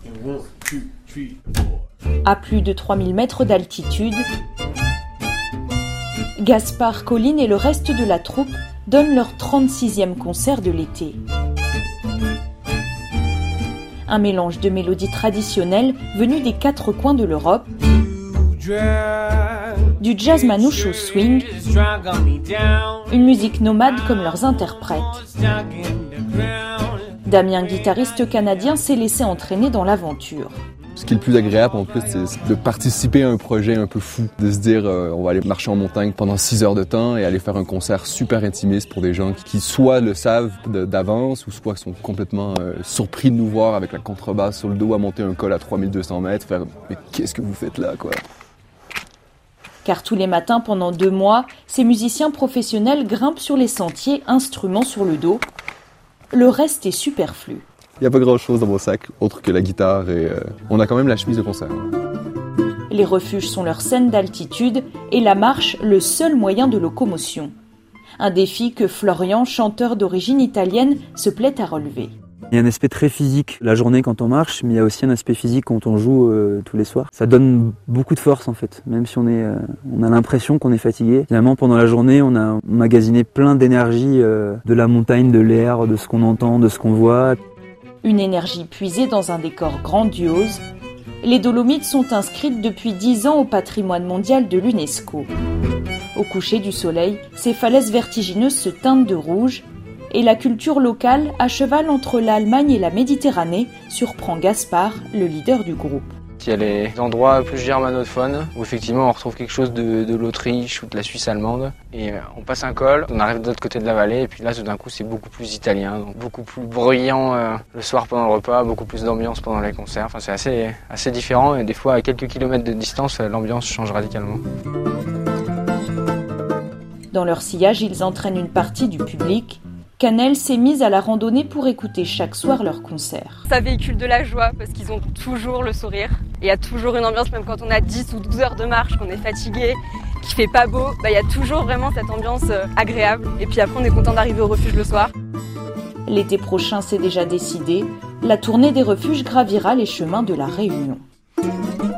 À plus de 3000 mètres d'altitude, Gaspard Colline et le reste de la troupe donnent leur 36e concert de l'été. Un mélange de mélodies traditionnelles venues des 4 coins de l'Europe, du jazz manouche au swing, une musique nomade comme leurs interprètes. Damien, guitariste canadien, s'est laissé entraîner dans l'aventure. Ce qui est le plus agréable en plus, c'est de participer à un projet un peu fou, de se dire on va aller marcher en montagne pendant 6 heures de temps et aller faire un concert super intimiste pour des gens qui soit le savent d'avance ou soit sont complètement surpris de nous voir avec la contrebasse sur le dos à monter un col à 3200 mètres, faire « mais qu'est-ce que vous faites là quoi ?» Car tous les matins pendant 2 mois, ces musiciens professionnels grimpent sur les sentiers, instruments sur le dos. Le reste est superflu. Il n'y a pas grand-chose dans mon sac, autre que la guitare et on a quand même la chemise de concert. Les refuges sont leur scène d'altitude et la marche le seul moyen de locomotion. Un défi que Florian, chanteur d'origine italienne, se plaît à relever. Il y a un aspect très physique la journée quand on marche, mais il y a aussi un aspect physique quand on joue tous les soirs. Ça donne beaucoup de force en fait, même si on a l'impression qu'on est fatigué. Finalement, pendant la journée, on a emmagasiné plein d'énergie de la montagne, de l'air, de ce qu'on entend, de ce qu'on voit. Une énergie puisée dans un décor grandiose. Les Dolomites sont inscrites depuis 10 ans au patrimoine mondial de l'UNESCO. Au coucher du soleil, ces falaises vertigineuses se teintent de rouge et la culture locale, à cheval entre l'Allemagne et la Méditerranée, surprend Gaspard, le leader du groupe. Il y a les endroits plus germanophones où effectivement on retrouve quelque chose de l'Autriche ou de la Suisse allemande et on passe un col, on arrive de l'autre côté de la vallée et puis là tout d'un coup c'est beaucoup plus italien, donc beaucoup plus bruyant le soir pendant le repas, beaucoup plus d'ambiance pendant les concerts, enfin c'est assez différent et des fois à quelques kilomètres de distance l'ambiance change radicalement. Dans leur sillage, ils entraînent une partie du public. Canel s'est mise à la randonnée pour écouter chaque soir leur concert. Ça véhicule de la joie parce qu'ils ont toujours le sourire. Et il y a toujours une ambiance, même quand on a 10 ou 12 heures de marche, qu'on est fatigué, qu'il fait pas beau, il y a toujours vraiment cette ambiance agréable. Et puis après on est content d'arriver au refuge le soir. L'été prochain, c'est déjà décidé. La tournée des refuges gravira les chemins de la Réunion.